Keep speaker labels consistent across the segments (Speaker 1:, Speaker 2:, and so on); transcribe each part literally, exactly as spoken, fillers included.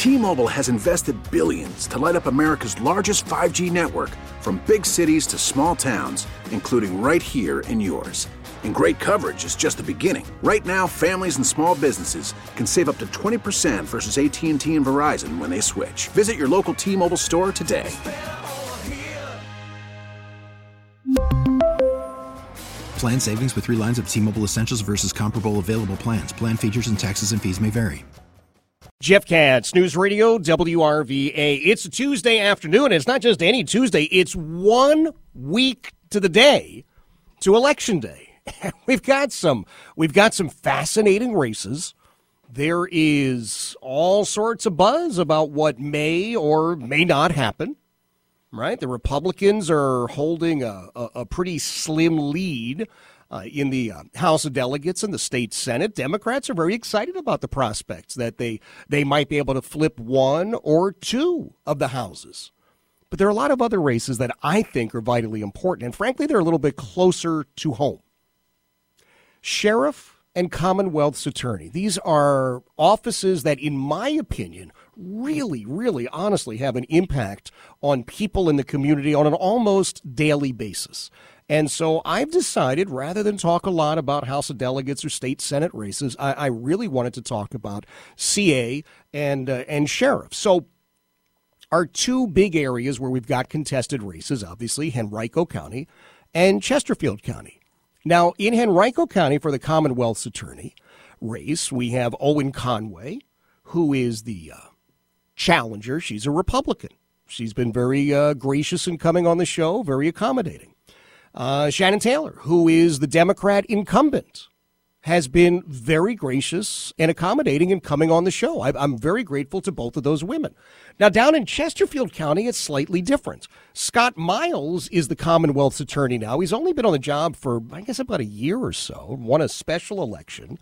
Speaker 1: T-Mobile has invested billions to light up America's largest five G network, from big cities to small towns, including right here in yours. And great coverage is just the beginning. Right now, families and small businesses can save up to twenty percent versus A T and T and Verizon when they switch. Visit your local T-Mobile store today.
Speaker 2: Plan savings with three lines of T-Mobile Essentials versus comparable available plans. Plan features and taxes and fees may vary.
Speaker 3: Jeff Katz, News Radio, W R V A. It's a Tuesday afternoon, and it's not just any Tuesday. It's one week to the day to Election Day. We've got some, we've got some fascinating races. There is all sorts of buzz about what may or may not happen, right? The Republicans are holding a, a, a pretty slim lead uh, in the uh, House of Delegates and the state Senate. Democrats are very excited about the prospects that they, they might be able to flip one or two of the houses. But there are a lot of other races that I think are vitally important, and frankly, they're a little bit closer to home. Sheriff and Commonwealth's Attorney. These are offices that, in my opinion, really, really honestly have an impact on people in the community on an almost daily basis. And so I've decided, rather than talk a lot about House of Delegates or state Senate races, I, I really wanted to talk about C A and uh, and sheriff. So our two big areas where we've got contested races, obviously, Henrico County and Chesterfield County. Now, in Henrico County, for the Commonwealth's Attorney race, we have Owen Conway, who is the uh, challenger. She's a Republican. She's been very uh, gracious in coming on the show, very accommodating. Uh, Shannon Taylor, who is the Democrat incumbent, has been very gracious and accommodating in coming on the show. I, I'm very grateful to both of those women. Now, down in Chesterfield County, it's slightly different. Scott Miles is the Commonwealth's Attorney now. He's only been on the job for, I guess, about a year or so, won a special election.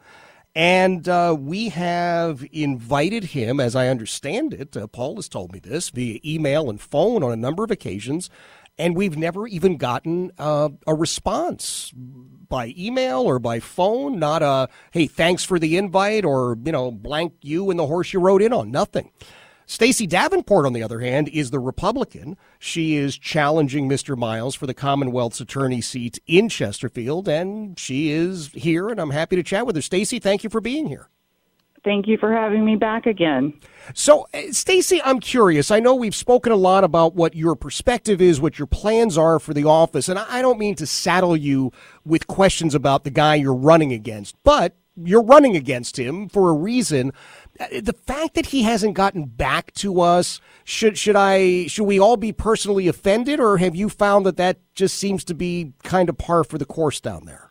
Speaker 3: And uh, we have invited him, as I understand it, uh, Paul has told me this, via email and phone on a number of occasions, and we've never even gotten uh, a response by email or by phone, not a, hey, thanks for the invite, or, you know, blank you and the horse you rode in on, nothing. Stacey Davenport, on the other hand, is the Republican. She is challenging Mister Miles for the Commonwealth's Attorney seat in Chesterfield, and she is here, and I'm happy to chat with her. Stacey, thank you for being here.
Speaker 4: Thank you for having me back again.
Speaker 3: So, Stacey, I'm curious. I know we've spoken a lot about what your perspective is, what your plans are for the office, and I don't mean to saddle you with questions about the guy you're running against, but you're running against him for a reason. The fact that he hasn't gotten back to us, should should I should we all be personally offended, or have you found that that just seems to be kind of par for the course down there?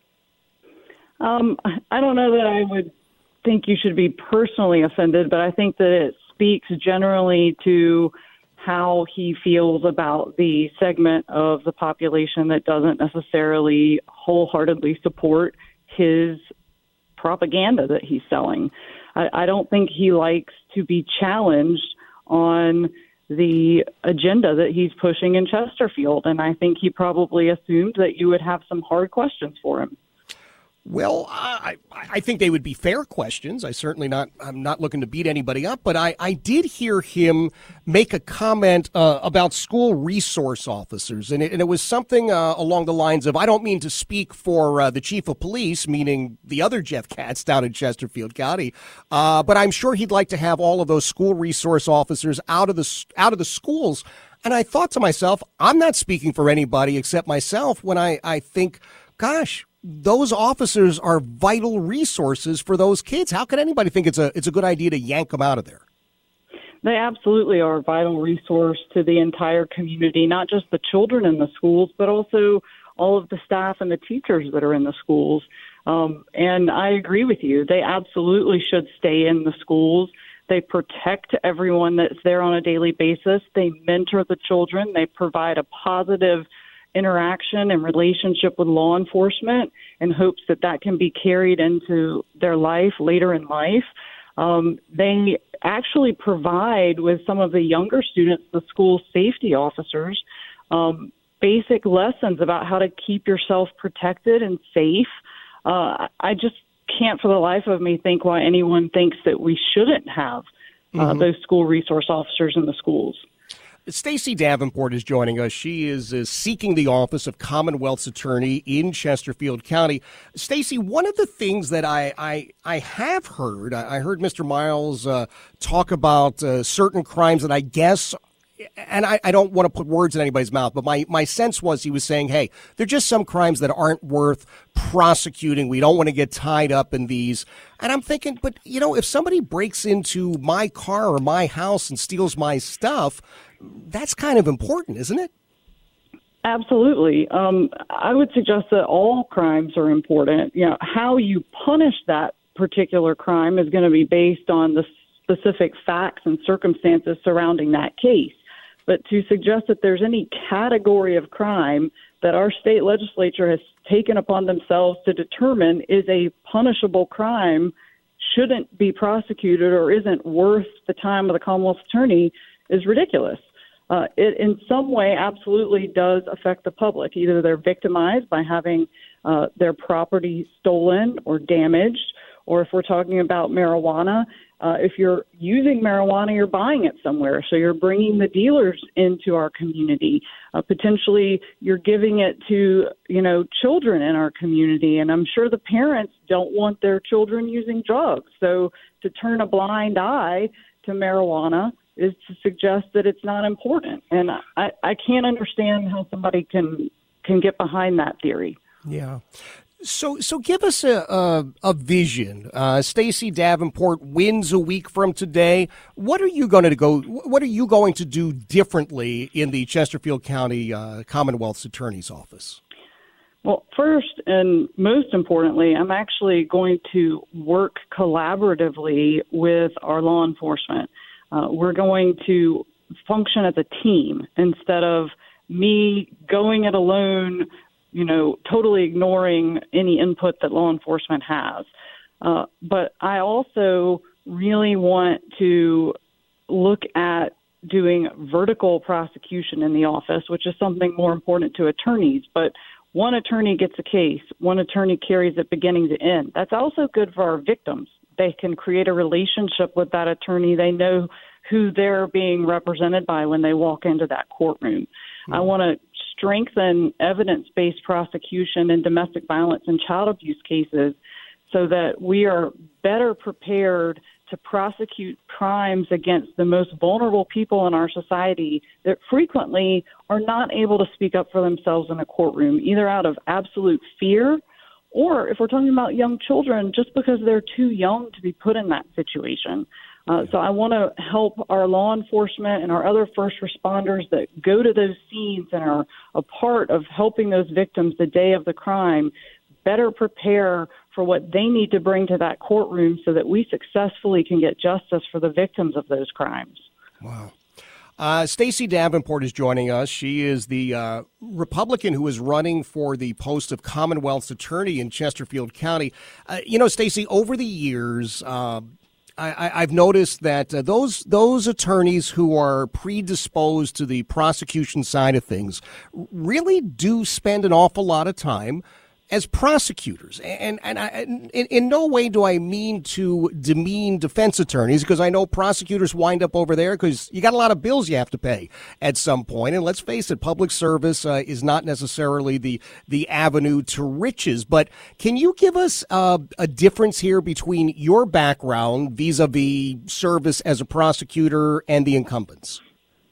Speaker 4: Um, I don't know that I would think you should be personally offended, but I think that it speaks generally to how he feels about the segment of the population that doesn't necessarily wholeheartedly support his propaganda that he's selling. I, I don't think he likes to be challenged on the agenda that he's pushing in Chesterfield, and I think he probably assumed that you would have some hard questions for him.
Speaker 3: Well, I, I think they would be fair questions. I certainly not, I'm not looking to beat anybody up, but I, I did hear him make a comment uh, about school resource officers, and it, and it was something uh, along the lines of, I don't mean to speak for uh, the chief of police, meaning the other Jeff Katz down in Chesterfield County, uh, but I'm sure he'd like to have all of those school resource officers out of the out of the schools. And I thought to myself, I'm not speaking for anybody except myself when I, I think, gosh, those officers are vital resources for those kids. How can anybody think it's a it's a good idea to yank them out of there?
Speaker 4: They absolutely are a vital resource to the entire community, not just the children in the schools, but also all of the staff and the teachers that are in the schools. Um, and I agree with you. They absolutely should stay in the schools. They protect everyone that's there on a daily basis. They mentor the children. They provide a positive interaction and relationship with law enforcement in hopes that that can be carried into their life later in life. Um, they actually provide, with some of the younger students, the school safety officers, um, basic lessons about how to keep yourself protected and safe. Uh, I just can't for the life of me think why anyone thinks that we shouldn't have uh,
Speaker 3: Mm-hmm.
Speaker 4: those school resource officers in the schools.
Speaker 3: Stacey Davenport is joining us. She is uh, seeking the office of Commonwealth's Attorney in Chesterfield County. Stacey, one of the things that I I, I have heard, I, I heard Mister Miles uh, talk about uh, certain crimes that I guess, and I, I don't want to put words in anybody's mouth, but my, my sense was he was saying, hey, they're just some crimes that aren't worth prosecuting. We don't want to get tied up in these. And I'm thinking, but, you know, if somebody breaks into my car or my house and steals my stuff, that's kind of important, isn't it?
Speaker 4: Absolutely. Um, I would suggest that all crimes are important. You know, how you punish that particular crime is going to be based on the specific facts and circumstances surrounding that case. But to suggest that there's any category of crime that our state legislature has taken upon themselves to determine is a punishable crime shouldn't be prosecuted or isn't worth the time of the Commonwealth Attorney is ridiculous. Uh, it in some way absolutely does affect the public. Either they're victimized by having uh, their property stolen or damaged, or if we're talking about marijuana, uh, if you're using marijuana, you're buying it somewhere. So you're bringing the dealers into our community. Uh, potentially you're giving it to, you know, children in our community. And I'm sure the parents don't want their children using drugs. So to turn a blind eye to marijuana is to suggest that it's not important. And I, I can't understand how somebody can can get behind that theory.
Speaker 3: Yeah. So, so give us a a, a vision. Uh, Stacey Davenport wins a week from today. What are you going to go? What are you going to do differently in the Chesterfield County uh, Commonwealth's Attorney's Office?
Speaker 4: Well, first and most importantly, I'm actually going to work collaboratively with our law enforcement. Uh, we're going to function as a team instead of me going it alone, you know, totally ignoring any input that law enforcement has. Uh, but I also really want to look at doing vertical prosecution in the office, which is something more important to attorneys. But one attorney gets a case, one attorney carries it beginning to end. That's also good for our victims. They can create a relationship with that attorney. They know who they're being represented by when they walk into that courtroom. Mm-hmm. I want to strengthen evidence-based prosecution in domestic violence and child abuse cases so that we are better prepared to prosecute crimes against the most vulnerable people in our society that frequently are not able to speak up for themselves in a courtroom, either out of absolute fear or, if we're talking about young children, just because they're too young to be put in that situation. Uh, so I want to help our law enforcement and our other first responders that go to those scenes and are a part of helping those victims the day of the crime better prepare for what they need to bring to that courtroom so that we successfully can get justice for the victims of those crimes.
Speaker 3: Wow. Uh, Stacey Davenport is joining us. She is the uh, Republican who is running for the post of Commonwealth's Attorney in Chesterfield County. Uh, you know, Stacey, over the years, uh, I, I've noticed that uh, those those attorneys who are predisposed to the prosecution side of things really do spend an awful lot of time as prosecutors. And and I, in, in no way do I mean to demean defense attorneys, because I know prosecutors wind up over there because you got a lot of bills you have to pay at some point. And let's face it, public service uh, is not necessarily the the avenue to riches. But can you give us uh, a difference here between your background vis-a-vis service as a prosecutor and the incumbents?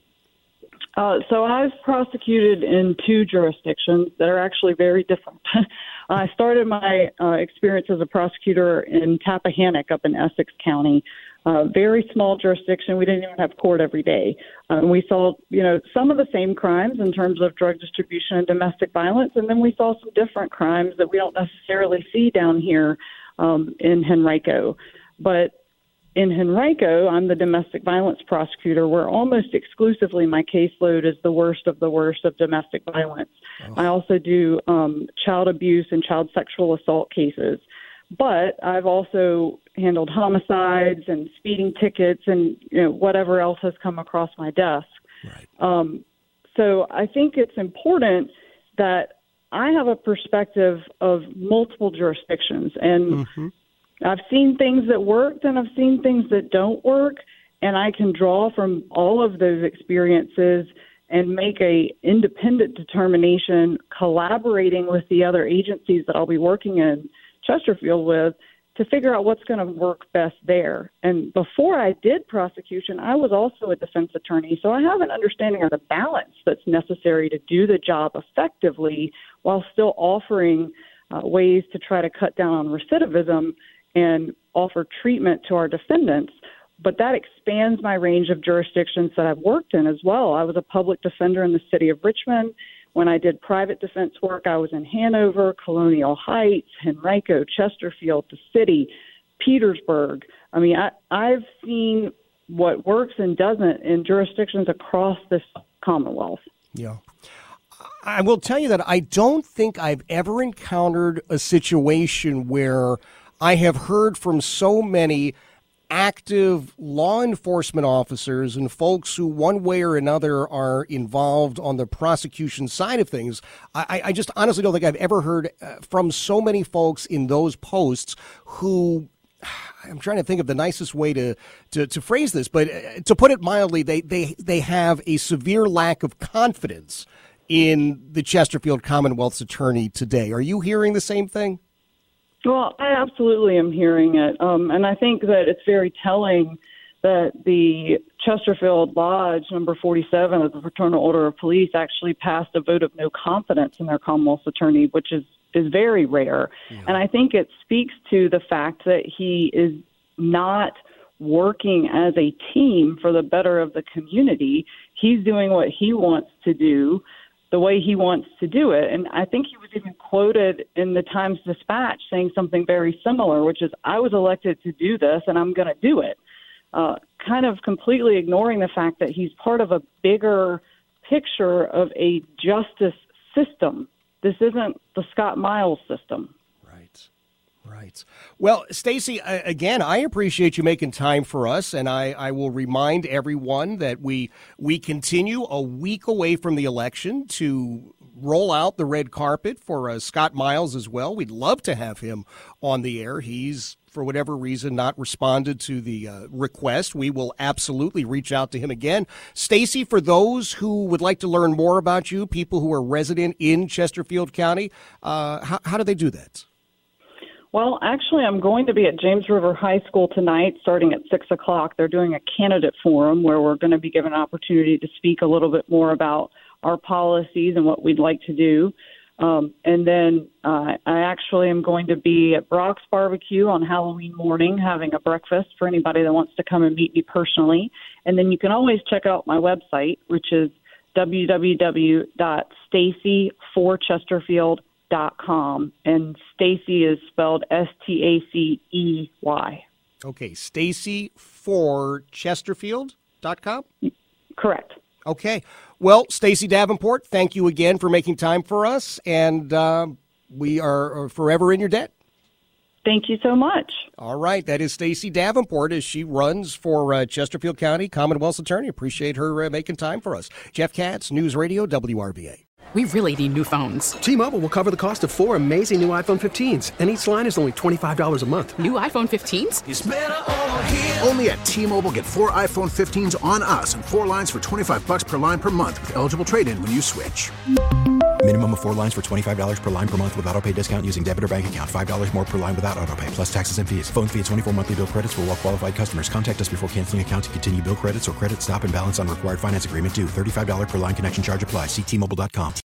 Speaker 4: Uh, so I've prosecuted in two jurisdictions that are actually very different. I started my uh, experience as a prosecutor in Tappahannock up in Essex County, uh, very small jurisdiction. We didn't even have court every day. Uh, we saw, you know, some of the same crimes in terms of drug distribution and domestic violence, and then we saw some different crimes that we don't necessarily see down here um, in Henrico. But in Henrico, I'm the domestic violence prosecutor, where almost exclusively my caseload is the worst of the worst of domestic violence. Oh. I also do um, child abuse and child sexual assault cases. But I've also handled homicides and speeding tickets and, you know, whatever else has come across my desk.
Speaker 3: Right.
Speaker 4: Um, so I think it's important that I have a perspective of multiple jurisdictions, and mm-hmm. I've seen things that worked and I've seen things that don't work. and I can draw from all of those experiences and make a independent determination, collaborating with the other agencies that I'll be working in Chesterfield with, to figure out what's going to work best there. And before I did prosecution, I was also a defense attorney, so I have an understanding of the balance that's necessary to do the job effectively while still offering uh, ways to try to cut down on recidivism and offer treatment to our defendants. But that expands my range of jurisdictions that I've worked in as well. I was a public defender in the city of Richmond. When I did private defense work, I was in Hanover, Colonial Heights, Henrico, Chesterfield, the city, Petersburg. I mean, I, I've seen what works and doesn't in jurisdictions across this Commonwealth.
Speaker 3: Yeah. I will tell you that I don't think I've ever encountered a situation where I have heard from so many active law enforcement officers and folks who one way or another are involved on the prosecution side of things. I, I just honestly don't think I've ever heard uh, from so many folks in those posts who, I'm trying to think of the nicest way to, to, to phrase this, but uh, to put it mildly, they, they, they have a severe lack of confidence in the Chesterfield Commonwealth's attorney today. Are you hearing the same thing?
Speaker 4: Well, I absolutely am hearing it. Um, and I think that it's very telling that the Chesterfield Lodge, number forty-seven of the Fraternal Order of Police, actually passed a vote of no confidence in their Commonwealth's attorney, which is, is very rare. Yeah. And I think it speaks to the fact that he is not working as a team for the better of the community. He's doing what he wants to do, the way he wants to do it. And I think he was even quoted in the Times-Dispatch saying something very similar, which is, I was elected to do this and I'm going to do it. Uh, kind of completely ignoring the fact that he's part of a bigger picture of a justice system. This isn't the Scott Miles system.
Speaker 3: Right. Right. Well, Stacey, again, I appreciate you making time for us, and I, I will remind everyone that we we continue a week away from the election to roll out the red carpet for uh, Scott Miles as well. We'd love to have him on the air. He's, for whatever reason, not responded to the uh, request. We will absolutely reach out to him again. Stacey, for those who would like to learn more about you, people who are resident in Chesterfield County, uh, how, how do they do that?
Speaker 4: Well, actually, I'm going to be at James River High School tonight starting at six o'clock. They're doing a candidate forum where we're going to be given an opportunity to speak a little bit more about our policies and what we'd like to do. Um, and then uh, I actually am going to be at Brock's Barbecue on Halloween morning having a breakfast for anybody that wants to come and meet me personally. And then you can always check out my website, which is w w w dot stacey for chesterfield dot com, and Stacey is spelled S T A C E Y.
Speaker 3: Okay, Stacey for chesterfield dot com?
Speaker 4: Correct.
Speaker 3: Okay. Well, Stacey Davenport, thank you again for making time for us, and uh, we are, are forever in your debt.
Speaker 4: Thank you so much.
Speaker 3: All right, that is Stacey Davenport as she runs for uh, Chesterfield County Commonwealth's attorney. Appreciate her uh, making time for us. Jeff Katz, News Radio, W R V A.
Speaker 5: We really need new phones.
Speaker 6: T-Mobile will cover the cost of four amazing new iPhone fifteens, and each line is only twenty-five dollars a month.
Speaker 5: New iPhone fifteens?
Speaker 1: It's better over here. Only at T-Mobile, get four iPhone fifteens on us and four lines for twenty-five bucks per line per month with eligible trade-in when you switch.
Speaker 2: Minimum of four lines for twenty-five dollars per line per month with autopay discount using debit or bank account. five dollars more per line without autopay, plus taxes and fees. Phone fee at twenty-four monthly bill credits for well-qualified customers. Contact us before canceling account to continue bill credits or credit stop and balance on required finance agreement due. thirty-five dollars per line connection charge applies. See T Mobile dot com.